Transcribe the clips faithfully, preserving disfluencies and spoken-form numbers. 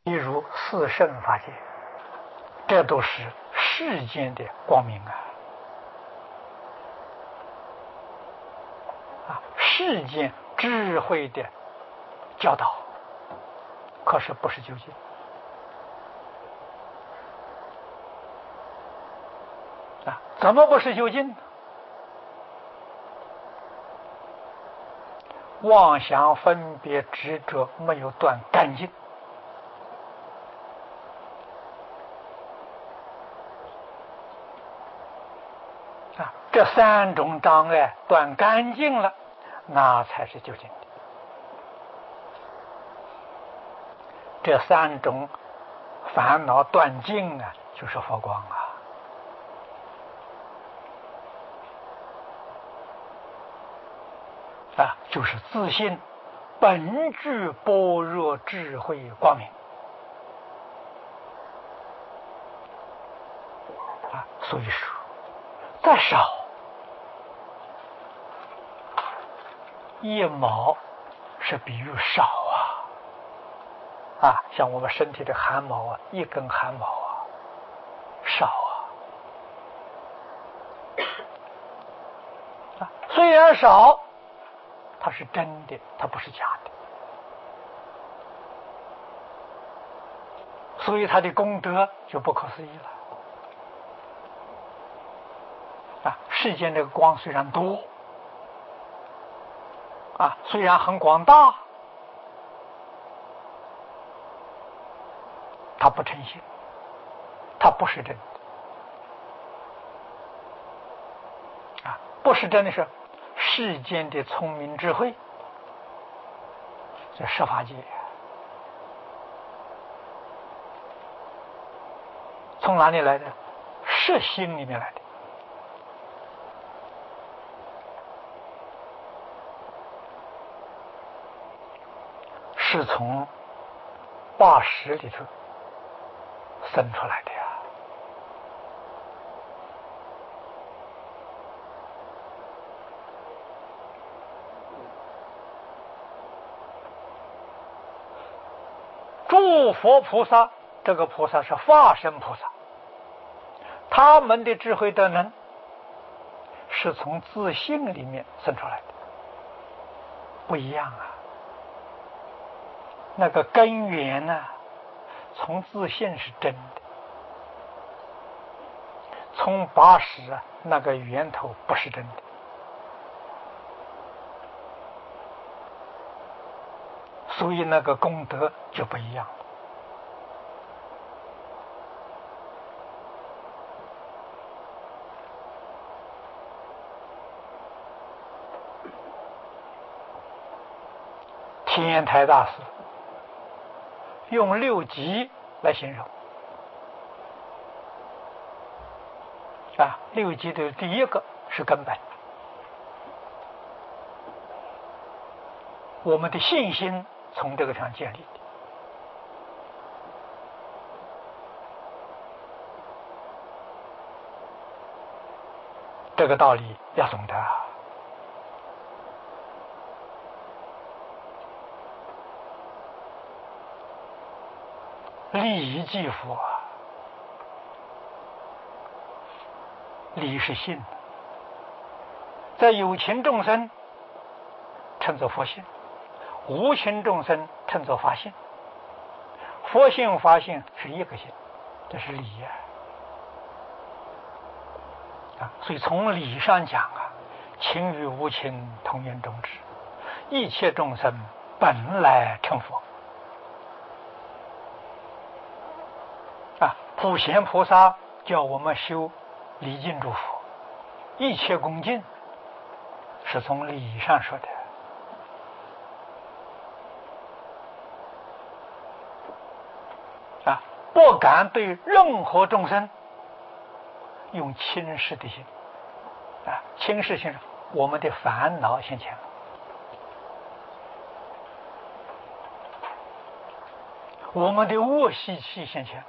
例如四圣法界，这都是世间的光明啊！啊，世间智慧的教导，可是不是究竟啊？怎么不是究竟呢？妄想分别执着没有断干净啊，这三种障碍断干净了，那才是究竟的。这三种烦恼断尽啊，就是佛光啊。啊，就是自信本具般若智慧光明啊，所以说再少一毛是比喻少啊啊，像我们身体的汗毛啊，一根汗毛啊，少啊啊，虽然少。它是真的，它不是假的，所以它的功德就不可思议了啊！世间这个光虽然多啊，虽然很广大，它不成形，它不是真的啊！不是真的是世间的聪明智慧，在十法界，从哪里来的？是心里面来的。是从八识里头生出来的呀。诸佛菩萨，这个菩萨是化身菩萨，他们的智慧德能是从自性里面生出来的，不一样啊。那个根源呢、啊，从自性是真的，从八识啊那个源头不是真的，所以那个功德就不一样了。天台大师用六级来形容啊，六级的第一个是根本，我们的信心从这个上建立的。这个道理要懂得啊。利益即佛，利是信，在有情众生称作佛性，无情众生称作法性。佛性法性是一个性，这是理啊。啊，所以从理上讲啊，情与无情同源种智，一切众生本来成佛。啊，普贤菩萨叫我们修礼敬诸佛，一切恭敬是从理上说的。啊，不敢对任何众生用轻视的心。啊，轻视心，我们的烦恼现前了，我们的恶习气现前了。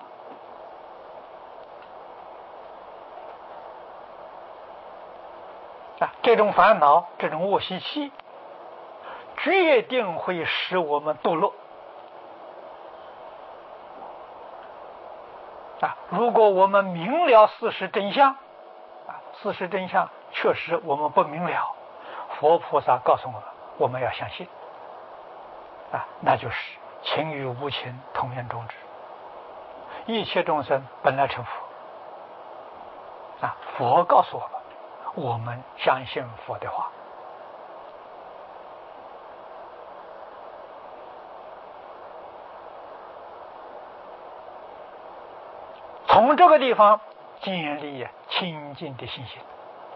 啊，这种烦恼，这种恶习气，决定会使我们堕落。 啊，如果我们明了事实真相，啊，事实真相确实我们不明了，佛菩萨告诉我们，我们要相信，啊，那就是情与无情同源种智，一切众生本来成佛，啊，佛告诉我们，我们相信佛的话。从这个地方建立清净的信心，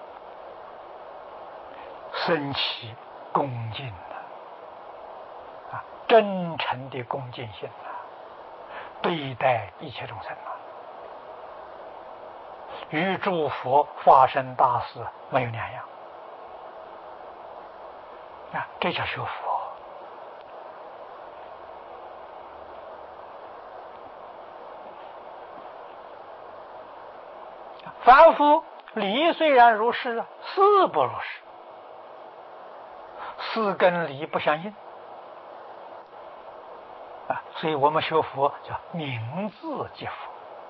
升起恭敬啊，真诚的恭敬心啊，对待一切众生啊，与诸佛发生大事没有两样啊，这叫学佛。凡夫理虽然如是，事不如是，事跟理不相应啊，所以我们学佛叫明字即佛，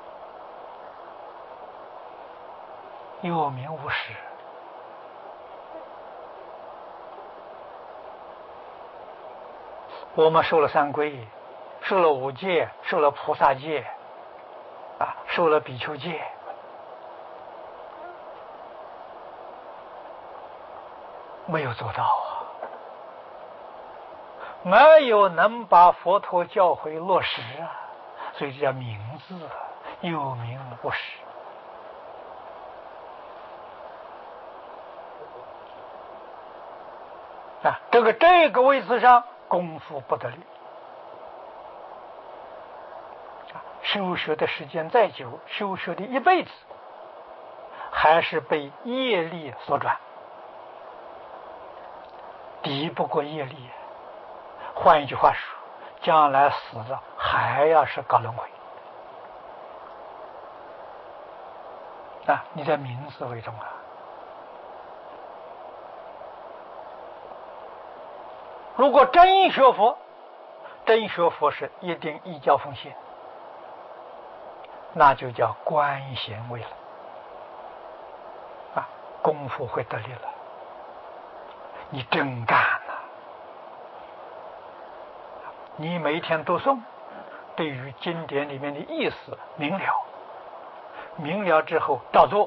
有名无实。我们受了三皈，受了五戒，受了菩萨戒，啊，受了比丘戒，没有做到啊，没有能把佛陀教诲落实啊，所以这叫明字，有名无实。啊，这个这个位置上功夫不得力，修学的时间再久，修学的一辈子，还是被业力所转，敌不过业力。换一句话说，将来死了还要是搞轮回啊！你在名字为重啊。如果真学佛，真学佛是一定依教奉行，那就叫观行为了啊，功夫会得力了。你真干了，你每一天读诵，对于经典里面的意思明了，明了之后照做，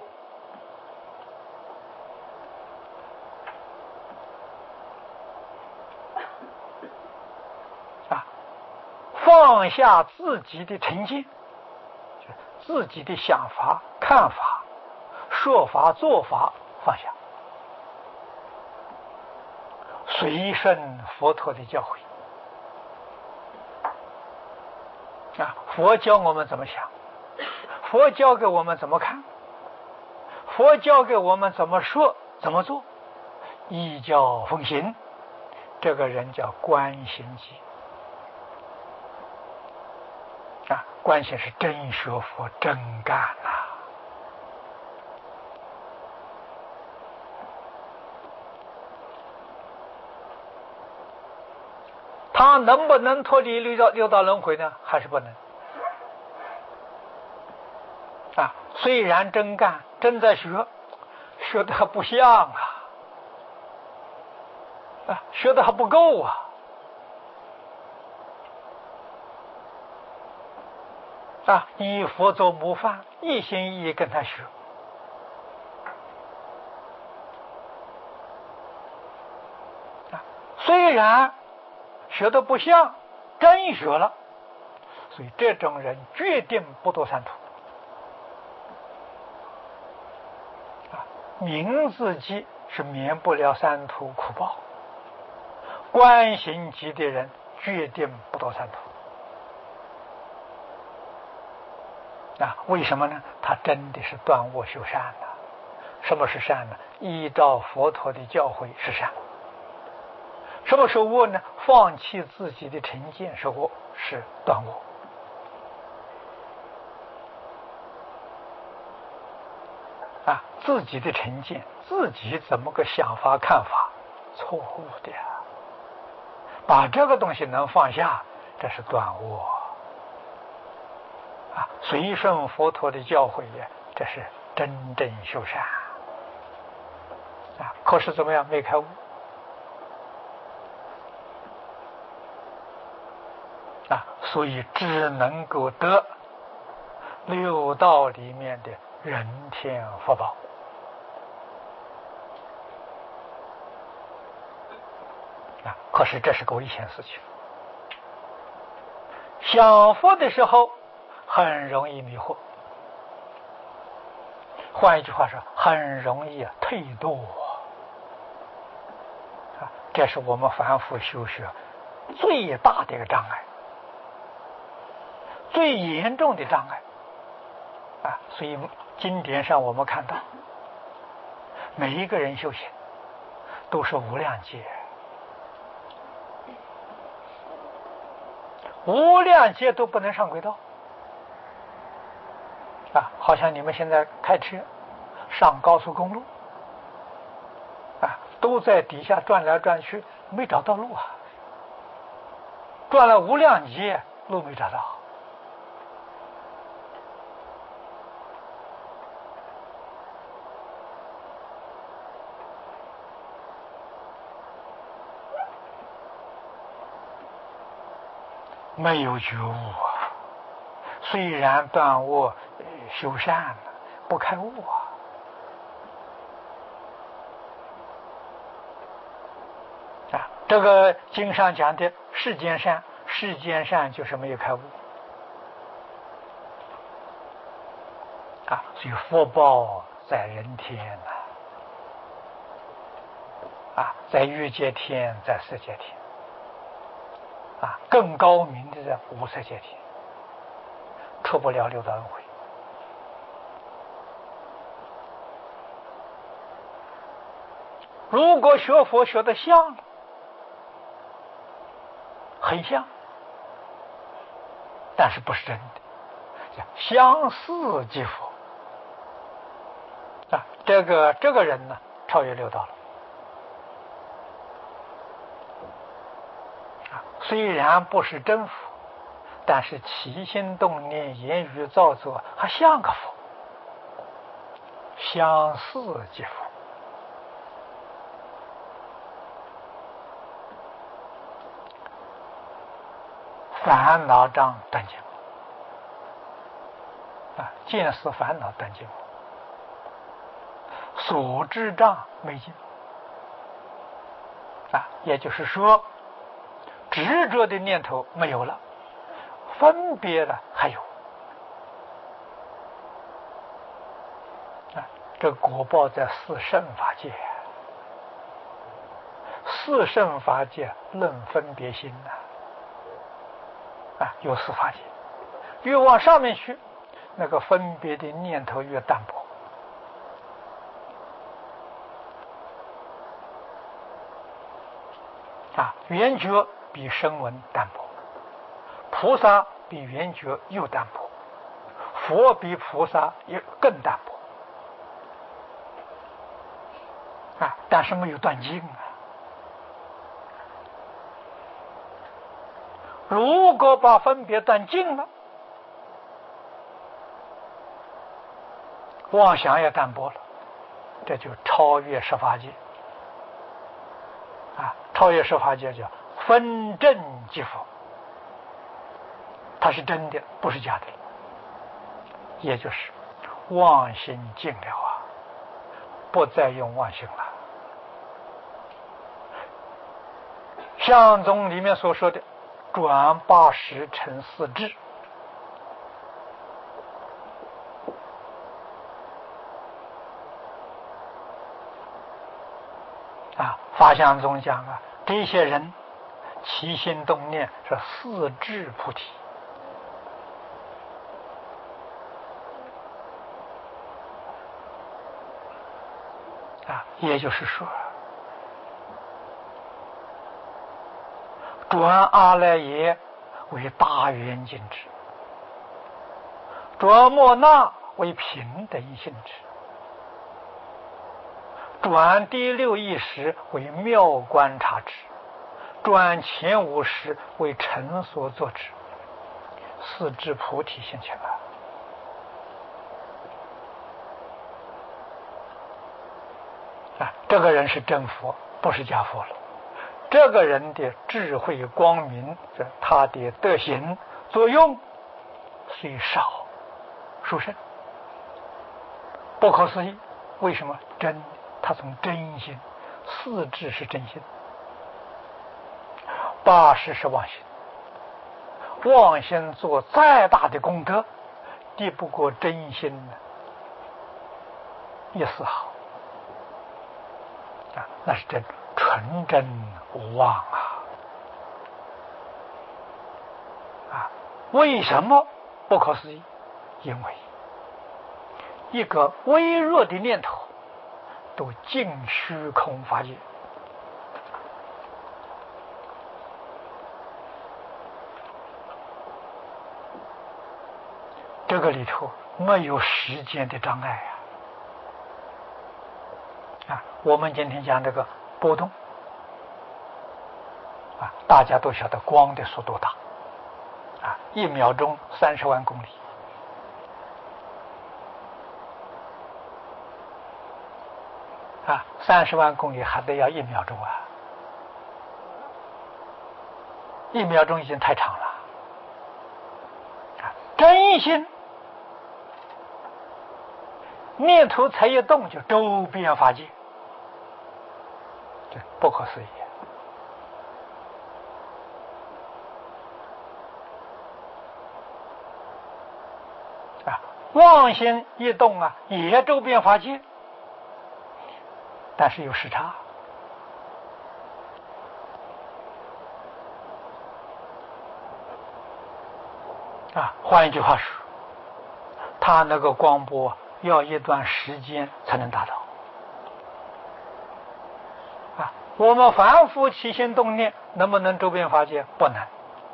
啊，放下自己的成见，自己的想法、看法、说法、做法放下，随顺佛陀的教诲。啊，佛教我们怎么想，佛教给我们怎么看，佛教给我们怎么说怎么做，依教奉行，这个人叫观行记啊，观行是真学佛，真干呐、啊。他能不能脱离六道六道轮回呢？还是不能啊？虽然真干，真在学，学的还不像啊，啊，学的还不够啊。啊，以佛做模范，一心一意跟他学。啊，虽然学的不像，真学了，所以这种人决定不堕三途。啊，明自己是免不了三途苦报，观行己的人决定不堕三途。啊，为什么呢？他真的是断恶修善的。什么是善呢？依照佛陀的教诲是善。什么是恶呢？放弃自己的成见是恶，是断恶。啊，自己的成见，自己怎么个想法看法，错误的呀。把这个东西能放下，这是断恶。啊， 随顺佛陀的教诲呀，这是真正修善啊。可是怎么样？没开悟啊，所以只能够得六道里面的人天福报啊。可是这是个危险事情，享福的时候很容易迷惑，换一句话说，很容易退堕啊。这是我们凡夫修学最大的一个障碍，最严重的障碍啊。所以经典上我们看到，每一个人修行都是无量劫，无量劫都不能上轨道啊。好像你们现在开车上高速公路啊，都在底下转来转去，没找到路啊，转了无量劫路没找到。没有觉悟啊，虽然断恶修善，不开悟啊。啊，这个经上讲的世间善，世间善就是没有开悟啊。所以福报在人天呐，啊，在欲界天，在色界天。啊，更高明的在无色界天，出不了六道轮回。如果学佛学得像了，很像，但是不是真的，相似即佛啊。这个这个人呢，超越六道了。虽然不是真佛，但是起心动念、言语造作还像个佛，相似即佛烦恼障断尽啊，见思烦恼断尽，所知障没尽啊，也就是说，执着的念头没有了，分别了还有啊。这果报在四圣法界，四圣法界论分别心呐。啊，有四法界，越往上面去，那个分别的念头越淡薄。啊，缘觉比声闻淡薄，菩萨比缘觉又淡薄，佛比菩萨也更淡薄。啊，但是没有断尽啊。如果把分别断尽了，妄想也淡薄了，这就超越十法界啊！超越十法界叫分正即佛，它是真的，不是假的，也就是妄心尽了啊，不再用妄心了。相宗里面所说的转八十成四智啊，法相宗讲啊，这些人起心动念是四智菩提啊，也就是说，转阿赖耶为大圆镜智，转莫那为平等性质，转第六意识为妙观察智，转前五识为成所作智，四智菩提现前了啊，这个人是真佛，不是假佛了。这个人的智慧光明，他的德行作用虽少，殊胜，不可思议。为什么真？他从真心，四智是真心，八识是妄心。妄心做再大的功德，敌不过真心一丝毫啊，那是真纯真无妄啊！啊，为什么不可思议？因为一个微弱的念头都尽虚空法界。这个里头没有时间的障碍啊！啊，我们今天讲这个波动啊，大家都晓得光的速度大啊，一秒钟三十万公里啊，三十万公里还得要一秒钟啊，一秒钟已经太长了啊！真心念头才一动就周遍法界，这不可思议啊！妄心一动啊，也周遍法界，但是有时差啊。换一句话说，他那个光波要一段时间才能达到啊！我们凡夫起心动念能不能周遍法界？不能。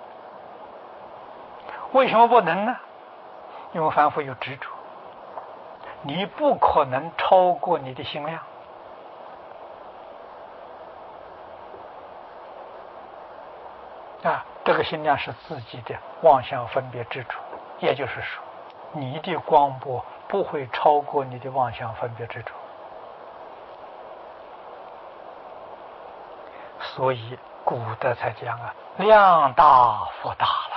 为什么不能呢？因为凡夫有执着，你不可能超过你的心量啊！这个心量是自己的妄想分别执着，也就是说，你的光波不会超过你的妄想分别执着，所以古德才讲啊，量大福大了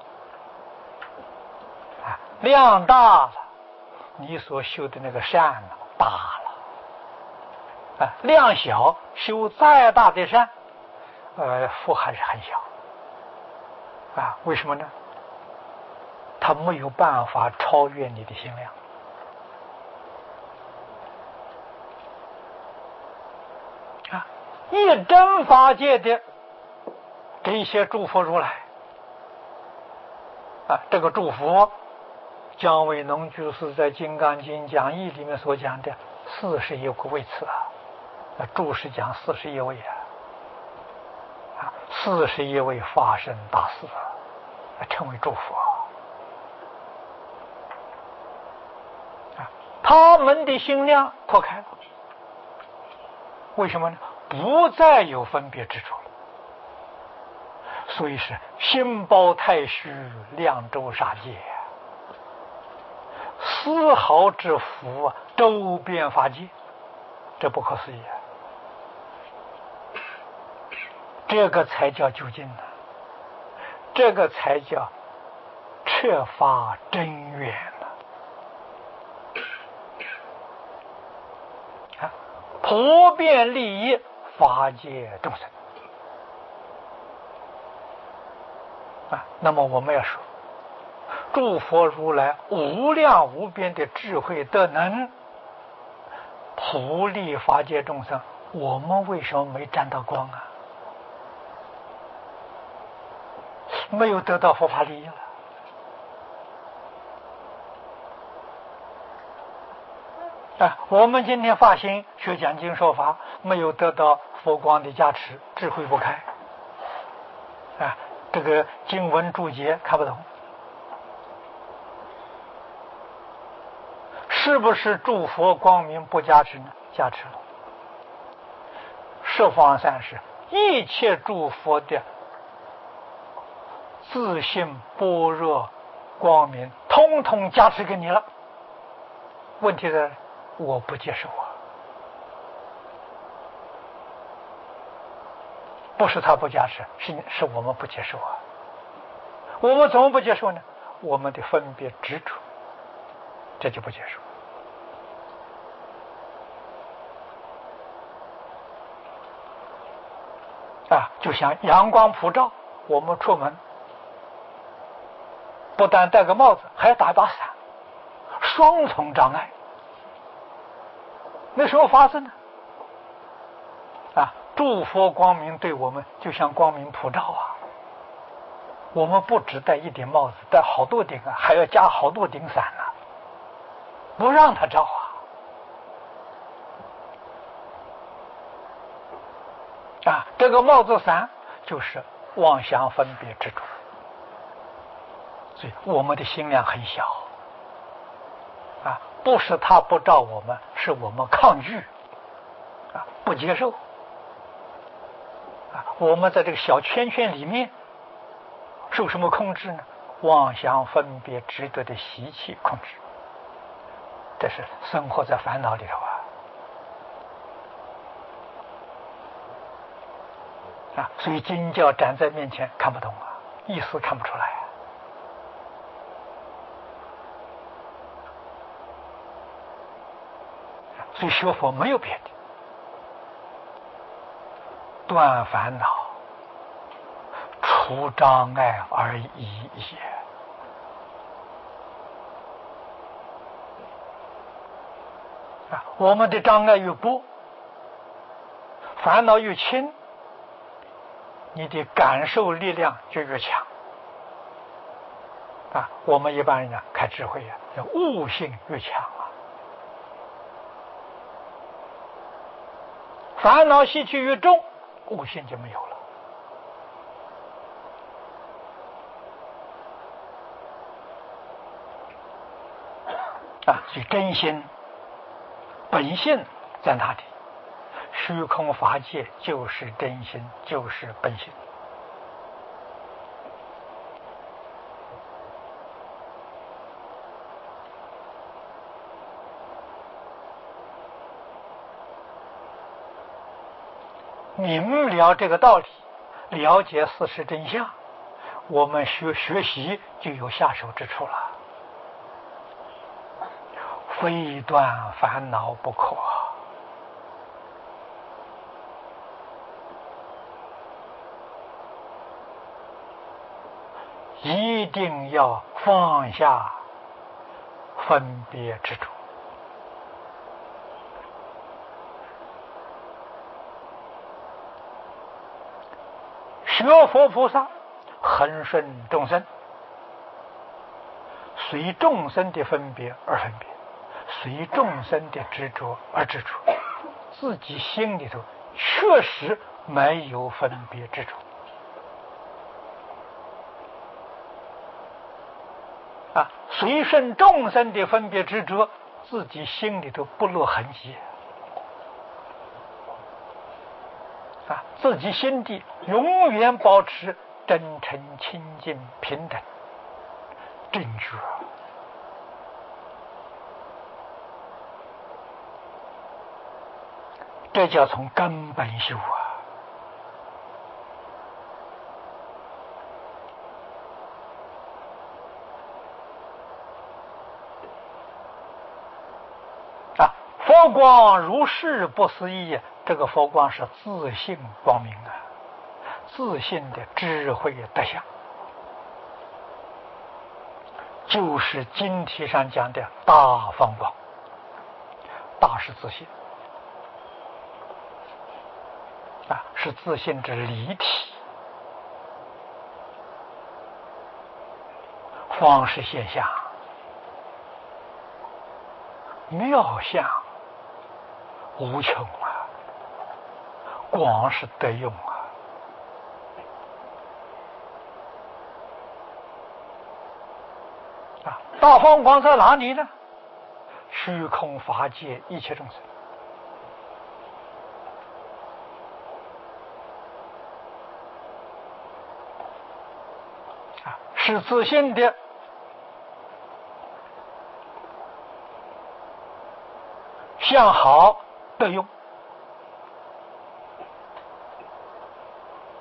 啊，量大了，你所修的那个善大了啊，量小，修再大的善，呃，福还是很小啊。为什么呢？他没有办法超越你的心量啊！一真法界的这些诸佛如来啊，这个诸佛，姜维农居士在《金刚经》讲义里面所讲的四十一个位次啊，那注释讲四十一位啊，啊，四十一位法身大士啊，称为诸佛。他们的心量扩开了，为什么呢？不再有分别执着了，所以是心包太虚，量周杀界，丝毫之福啊，周遍法界，这不可思议啊！这个才叫究竟呢，这个才叫彻发真愿。普遍利益法界众生啊！那么我们要说，诸佛如来无量无边的智慧德能，普利法界众生，我们为什么没沾到光啊？没有得到佛法利益了。啊，我们今天发心学讲经说法，没有得到佛光的加持，智慧不开啊，这个经文注解看不懂，是不是诸佛光明不加持呢？加持了。十方三世一切诸佛的自信般若光明，通通加持给你了。问题是我不接受啊！ 不是他不加持，是是我们不接受啊。我们怎么不接受呢？我们的分别执着，这就不接受啊。就像阳光普照，我们出门不但戴个帽子，还要打一把伞，双重障碍。那时候发生呢？啊，诸佛光明对我们就像光明普照啊。我们不只戴一顶帽子，戴好多顶啊，还要加好多顶伞呢、啊，不让他照啊！啊，这个帽子伞就是妄想分别之处，所以我们的心量很小啊，不是他不照我们，是我们抗拒啊，不接受啊。我们在这个小圈圈里面受什么控制呢？妄想分别执着的习气控制，这是生活在烦恼里头啊！啊，所以经教展在面前看不懂啊，意思看不出来啊。所以学佛没有别的，断烦恼、除障碍而已也。啊，我们的障碍越多，烦恼越轻，你的感受力量就越强。啊，我们一般人呢，开智慧啊，叫悟性越强啊。烦恼习气越重，悟性就没有了。啊，所以真心本性在哪里？虚空法界就是真心，就是本性。明了这个道理，了解事实真相，我们学学习就有下手之处了。非断烦恼不可，一定要放下分别执着。学佛菩萨恒顺众生，随众生的分别而分别，随众生的执着而执着，自己心里头确实没有分别执着啊，随顺众生的分别执着，自己心里头不落痕迹啊，自己心地永远保持真诚、清净、平等、正觉。这叫从根本修啊！啊，佛光如是不思议，这个佛光是自信光明啊，自信的智慧德相，就是经题上讲的大放光。大是自信啊，是自信之离体；方是现象，妙相无穷啊，光是得用啊。啊，大放光在哪里呢？虚空法界一切众生。啊，是自信的向好得用。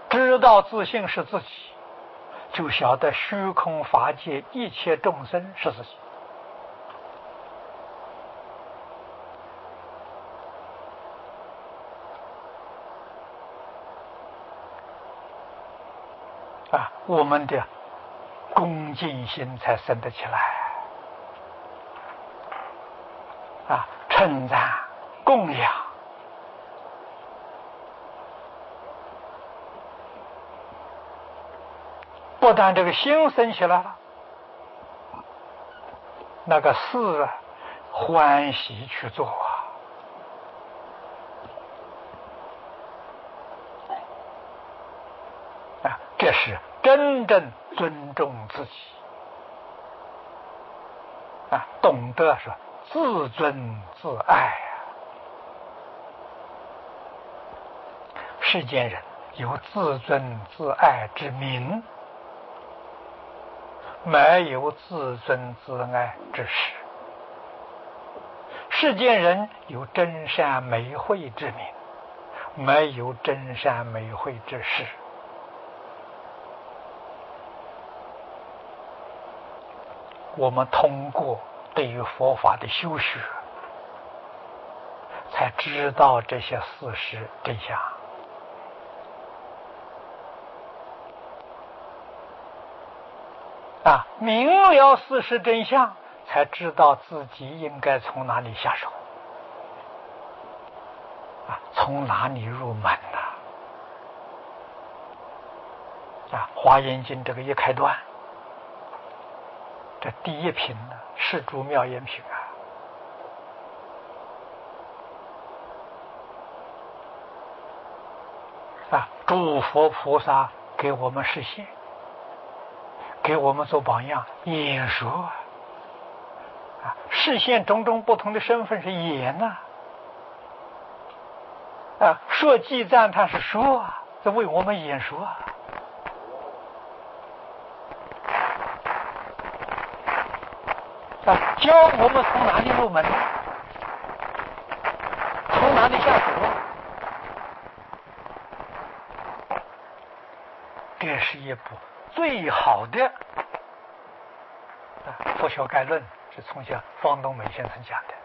知道自性是自己，就晓得虚空法界一切众生是自己。啊，我们的恭敬心才生得起来。啊，称赞、供养，不但这个心生起来了，那个事啊，欢喜去做啊。啊，这是真正尊重自己啊，懂得说自尊自爱啊。世间人有自尊自爱之名，没有自尊自爱之实。世间人有真善美慧之名，没有真善美慧之实。我们通过对于佛法的修学，才知道这些事实真相。啊，明了事实真相，才知道自己应该从哪里下手，啊，从哪里入门呢？啊，《华严经》这个一开端，这第一品呢，是诸妙严品啊！啊，诸佛菩萨给我们示现，给我们做榜样，演说啊，啊，示现种种不同的身份是演呐，啊，啊，说记赞叹是说啊，在为我们演说啊。啊，教我们从哪里入门，从哪里下手。这是一部最好的啊，《佛学概论》是从小方东美先生讲的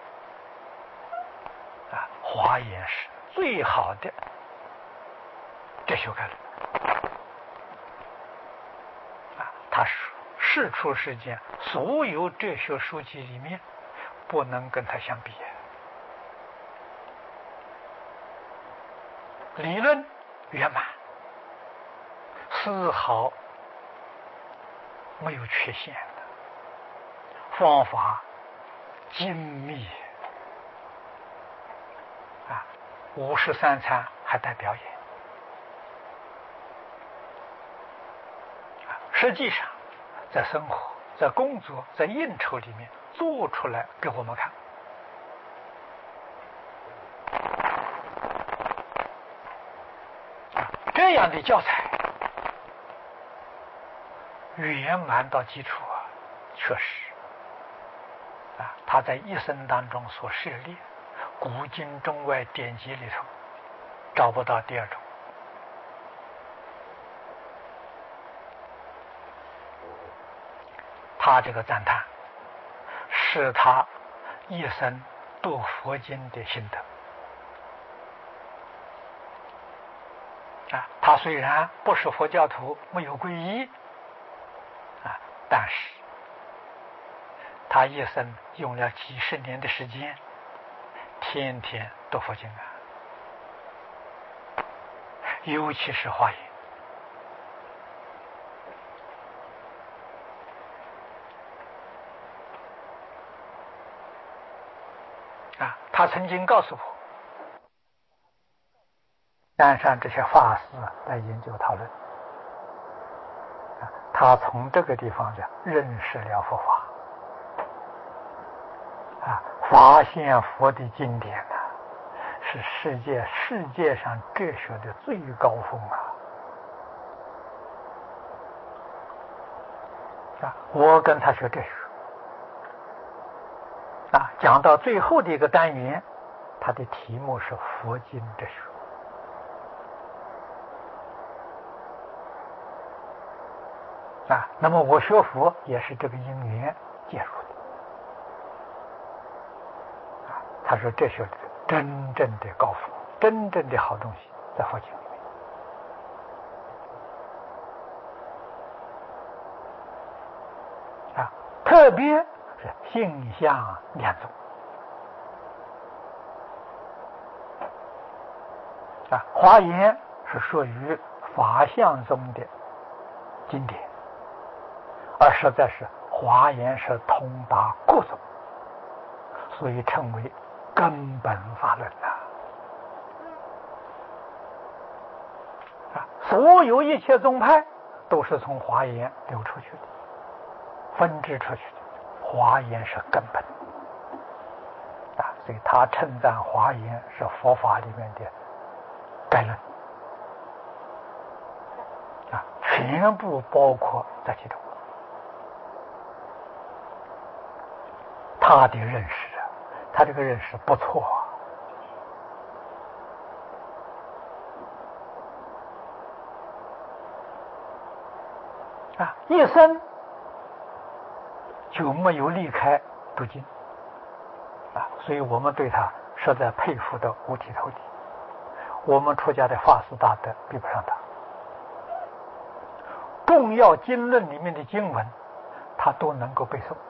啊，《华严》是最好的哲学概论啊，他是世出世间所有哲学书籍里面不能跟他相比，理论圆满，丝毫没有缺陷的，方法精密啊，五十三参还带表演啊，实际上在生活、在工作、在应酬里面做出来给我们看啊，这样的教材圆满到基础啊，确实啊，他在一生当中所涉猎古今中外典籍里头找不到第二种。他这个赞叹是他一生读佛经的心得啊，他虽然不是佛教徒，没有皈依啊，但是他一生用了几十年的时间，天天读佛经啊，尤其是华严啊。他曾经告诉我，山上这些法师来研究讨论啊，他从这个地方讲认识了佛法啊，发现佛的经典啊，是世界世界上哲学的最高峰啊！啊，我跟他学哲学啊，讲到最后的一个单元，他的题目是佛经哲学啊，那么我学佛也是这个因缘介入的。啊，他说这是真正的高佛，真正的好东西在佛经里面。啊，特别是性相两种。啊，华严是属于法相中的经典，而实在是华严是通达各种，所以称为根本法论呐。啊，所有一切宗派都是从华严流出去的，分支出去的，华严是根本。啊，所以他称赞华严是佛法里面的概论。啊，全部包括在其中。他的认识啊，他这个认识不错啊，啊，一生就没有离开读经啊，所以我们对他实在佩服的五体投地。我们出家的法师大德比不上他，重要经论里面的经文，他都能够背诵。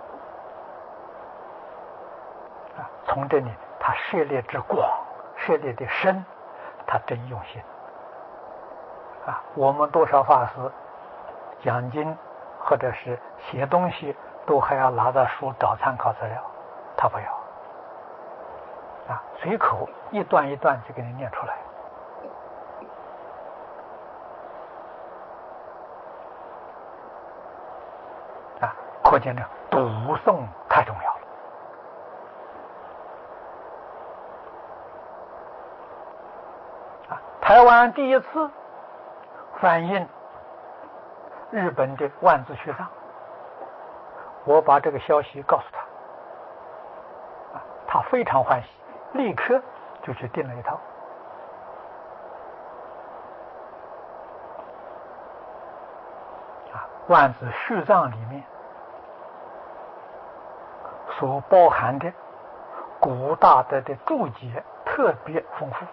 啊，从这里他涉猎之广，涉猎的深，他真用心。啊，我们多少法师讲经或者是写东西，都还要拿着书找参考资料，他不要。啊，随口一段一段就给你念出来。啊，可见呢，读诵太重要了。啊，台湾第一次翻印日本的万字序藏，我把这个消息告诉他，啊，他非常欢喜，立刻就去订了一套。啊，万字序藏里面所包含的古大德的注解特别丰富。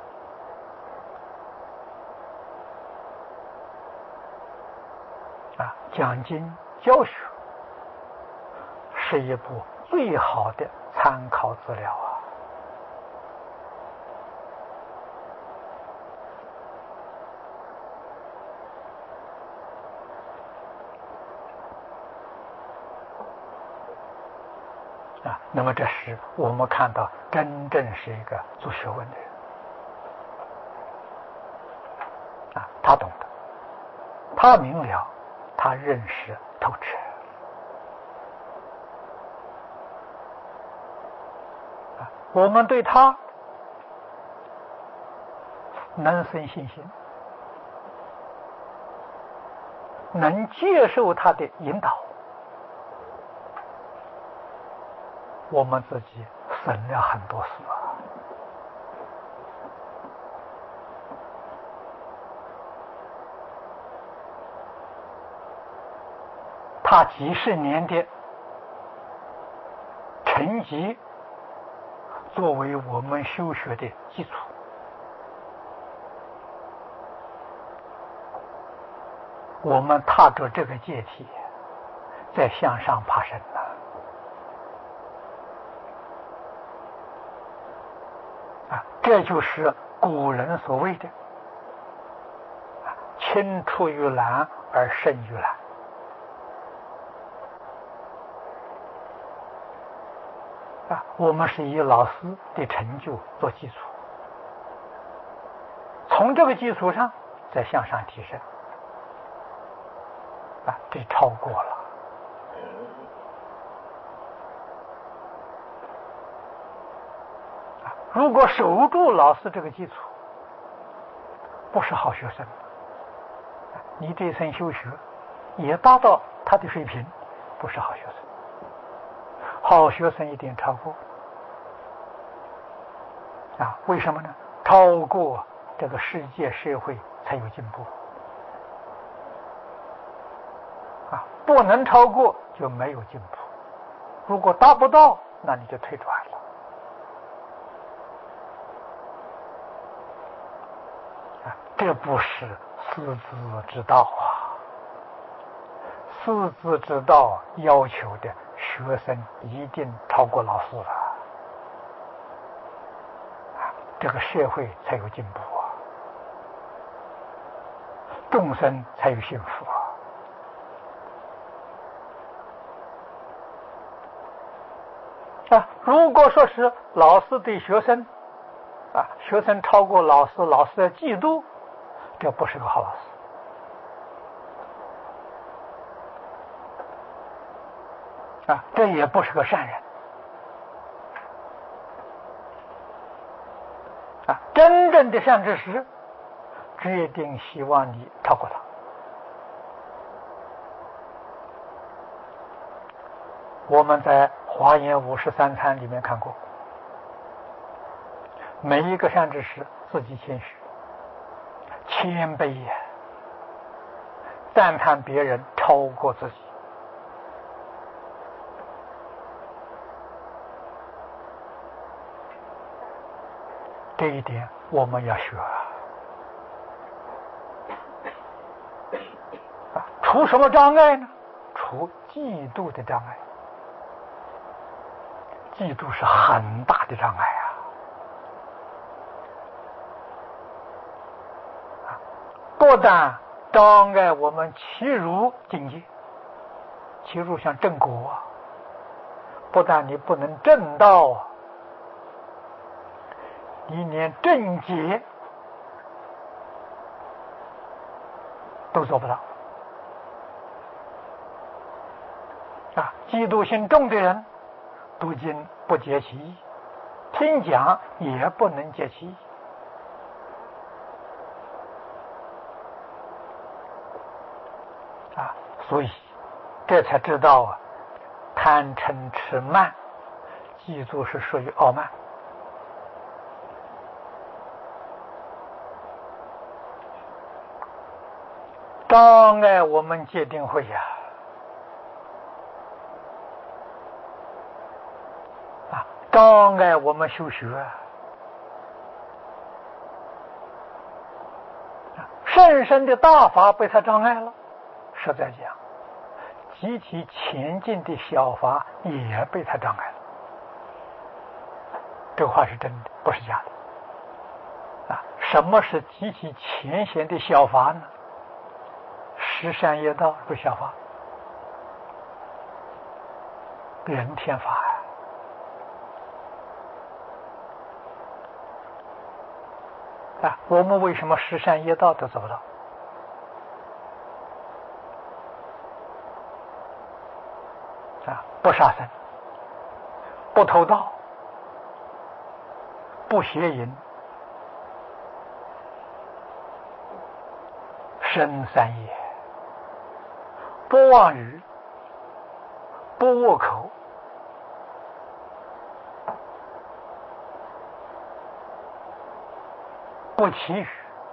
啊，讲经教学是一部最好的参考资料啊！啊，那么这时我们看到真正是一个做学问的人啊，他懂得，他明了，他认识透彻。啊，我们对他能生信心，能接受他的引导，我们自己省了很多事啊。他几十年的成绩作为我们修学的基础，我们踏着这个阶梯再向上爬升了。啊，这就是古人所谓的青出于蓝而胜于蓝。啊，我们是以老师的成就做基础，从这个基础上再向上提升。啊，这超过了。啊，如果守住老师这个基础，不是好学生，你这一生修学也达到他的水平，不是好学生。好学生一定超过。啊，为什么呢？超过这个世界社会才有进步。 啊，不能超过就没有进步。如果达不到，那你就退转了。啊，这不是师资之道啊！师资之道要求的学生一定超过老师了，啊，这个社会才有进步啊，众生才有幸福啊。啊，如果说是老师对学生，啊，学生超过老师，老师的嫉妒，这不是个好老师。啊，这也不是个善人。啊，真正的善知识，决定希望你超过他。我们在华严五十三参里面看过，每一个善知识自己谦虚、谦卑呀，赞叹别人超过自己。这一点我们要学啊！除什么障碍呢？除嫉妒的障碍。嫉妒是很大的障碍啊！不但障碍我们契入境界，契入像正果啊，不但你不能证道啊，你连正解都做不到啊！嫉妒心重的人，读经不解其意，听讲也不能解其意啊！所以这才知道啊，贪嗔痴慢，嫉妒是属于傲慢。障碍我们戒定慧呀、啊，障碍我们修学啊。甚深的大法被他障碍了，实在讲，集体前进的小法也被他障碍了。这话是真的，不是假的。啊，什么是集体前行的小法呢？十善业道是小法，人天法呀、啊。啊，我们为什么十善业道都做不到？啊，不杀生，不偷盗，不邪淫，生三业，不妄语，不恶口，不绮语，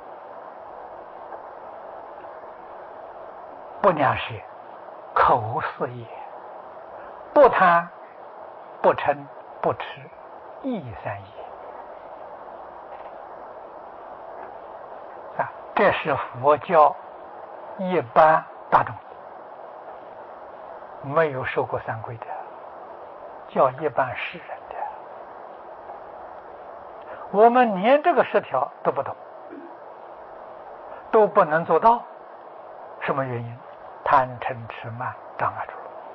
不良舌，口四业，不贪，不嗔，不痴，意三业。啊，这是佛教一般大众没有受过三皈的，叫一般世人的。我们连这个十条都不懂，都不能做到，什么原因？贪嗔痴慢障碍住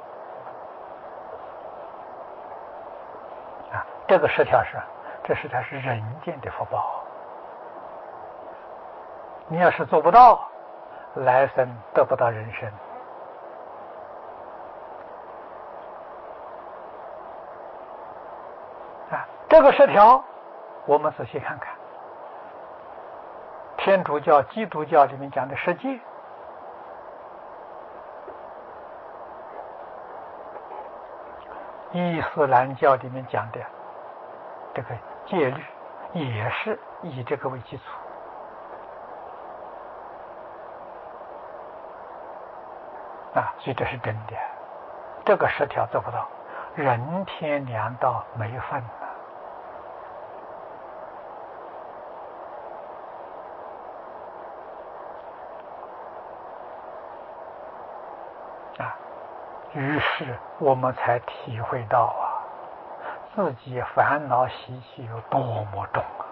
了。啊，这个十条是，这十条是人间的福报。你要是做不到，来生得不到人生。啊，这个十条，我们仔细看看，天主教、基督教里面讲的十戒，伊斯兰教里面讲的这个戒律，也是以这个为基础。 啊，所以这是真的。这个十条做不到，人天两道没份了。啊，于是我们才体会到啊，自己烦恼习气有多么重啊！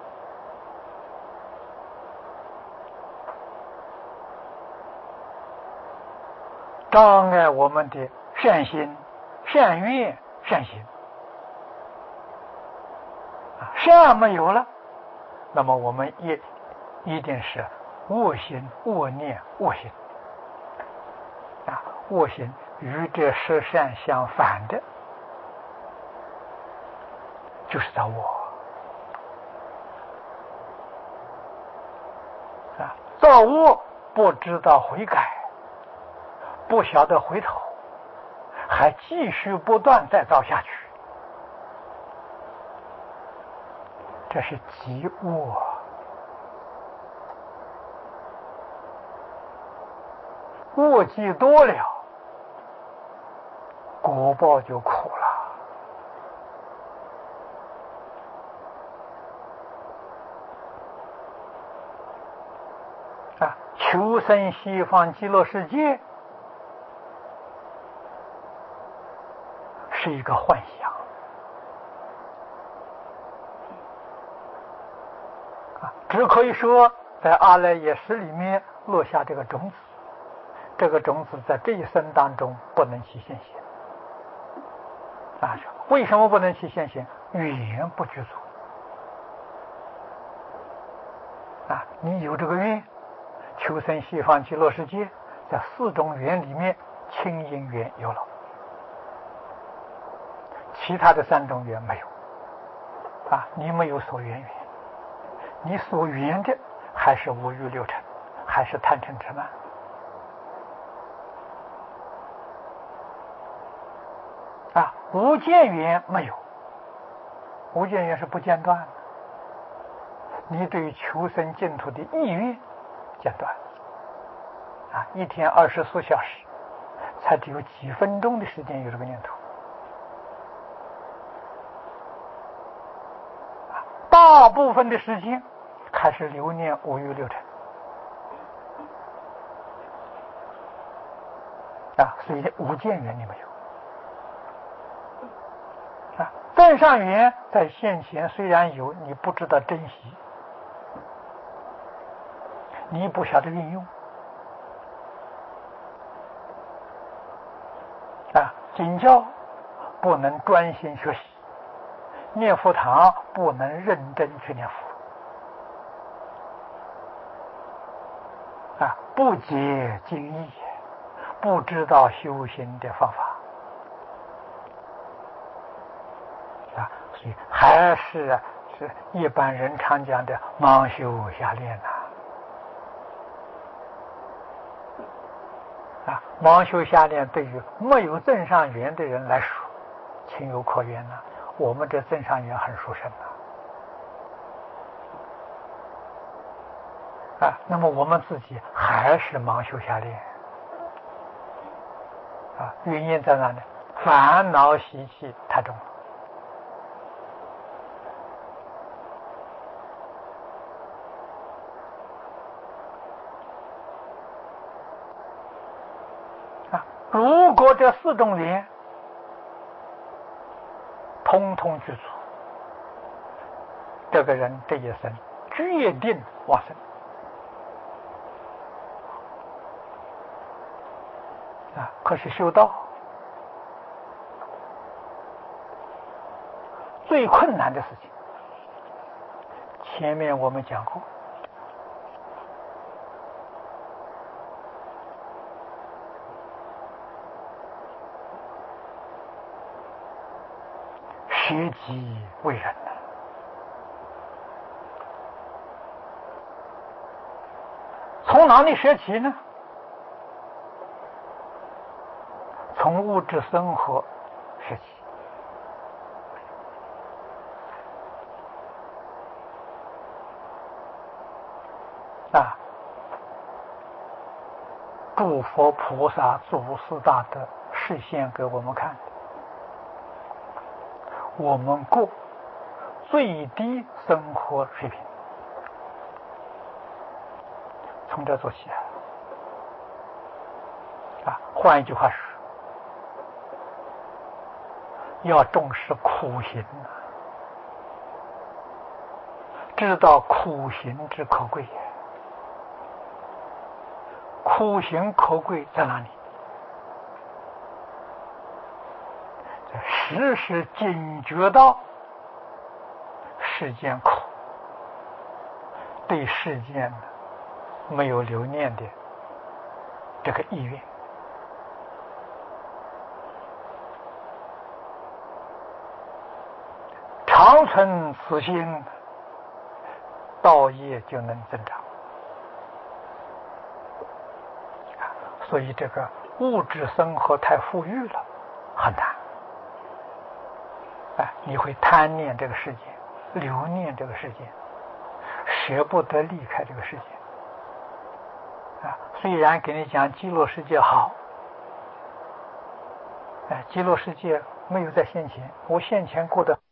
障碍我们的善心、善愿、善行。善没有了，那么我们也一定是恶心、恶念、恶行。啊，恶行与这十善相反的，就是造恶。啊，造恶不知道悔改，不晓得回头，还继续不断再造下去，这是极恶。恶积多了，果报就苦了。啊，求生西方极乐世界是一个幻想。啊，只可以说在阿赖耶识里面落下这个种子，这个种子在这一生当中不能起现行。啊，为什么不能起现行？缘不具足。啊，你有这个愿，求生西方极乐世界，在四种缘里面，清净缘有了，其他的三种缘没有。啊，你没有所缘缘，你所缘的还是五欲六尘，还是贪嗔痴慢。啊，无间缘没有，无间缘是不间断的。你对求生净土的意愿间断。啊，一天二十四小时，才只有几分钟的时间有这个念头。啊，大部分的时间还是留念五欲六尘。啊，所以无间缘你没有。啊，正上缘在现前虽然有，你不知道珍惜，你不晓得运用。啊，经教不能专心学习，念佛堂不能认真去念佛。啊，不解经义，不知道修行的方法。啊，所以还是是一般人常讲的盲修瞎练呐。啊，盲修瞎练对于没有正上缘的人来说，情有可原呐。我们这正上缘很殊胜呐。啊，那么我们自己还是盲修瞎练。啊，原因在哪呢？烦恼习气太重了。如果这四种缘通通具足，这个人这一生决定往生。啊，可是修道最困难的事情，前面我们讲过，舍己为人呐。从哪里舍起呢？从物质生活舍起。啊，住佛菩萨祖师大德示现给我们看的，我们过最低生活水平，从这做起啊！啊，换一句话说，要重视苦行啊，知道苦行之可贵。苦行可贵在哪里？时时警觉到世间苦，对世间没有留念的这个意愿，常存此心，道业就能增长。所以这个物质生活太富裕了，很难。哎，你会贪念这个世界，留念这个世界，舍不得离开这个世界。啊，虽然给你讲极乐世界好，哎，极乐世界没有在现前，我现前过得